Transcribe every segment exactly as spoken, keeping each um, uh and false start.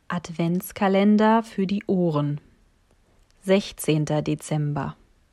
Adventskalender für die Ohren. sechzehnter Dezember.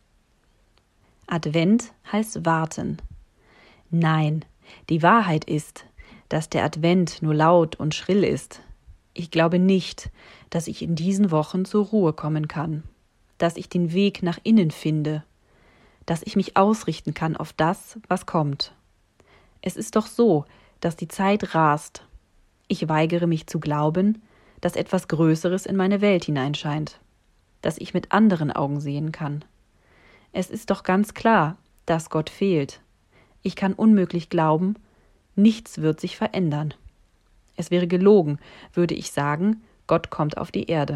Advent heißt warten. Nein, die Wahrheit ist, dass der Advent nur laut und schrill ist. Ich glaube nicht, dass ich in diesen Wochen zur Ruhe kommen kann, dass ich den Weg nach innen finde, dass ich mich ausrichten kann auf das, was kommt. Es ist doch so, dass die Zeit rast. Ich weigere mich zu glauben, dass etwas Größeres in meine Welt hineinscheint, dass ich mit anderen Augen sehen kann. Es ist doch ganz klar, dass Gott fehlt. Ich kann unmöglich glauben, nichts wird sich verändern. Es wäre gelogen, würde ich sagen, Gott kommt auf die Erde.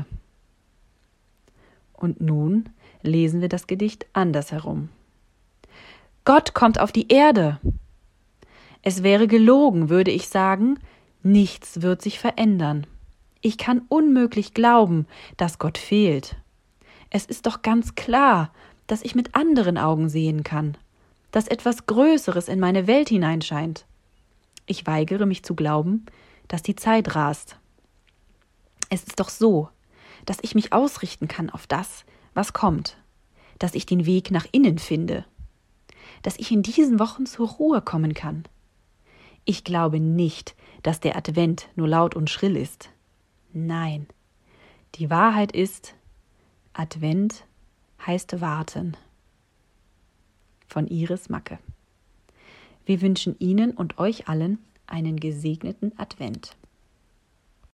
Und nun lesen wir das Gedicht andersherum. Gott kommt auf die Erde! Es wäre gelogen, würde ich sagen, nichts wird sich verändern. Ich kann unmöglich glauben, dass Gott fehlt. Es ist doch ganz klar, dass ich mit anderen Augen sehen kann, dass etwas Größeres in meine Welt hineinscheint. Ich weigere mich zu glauben, dass die Zeit rast. Es ist doch so, dass ich mich ausrichten kann auf das, was kommt, dass ich den Weg nach innen finde, dass ich in diesen Wochen zur Ruhe kommen kann. Ich glaube nicht, dass der Advent nur laut und schrill ist. Nein, die Wahrheit ist, Advent heißt warten. Von Iris Macke. Wir wünschen Ihnen und euch allen einen gesegneten Advent.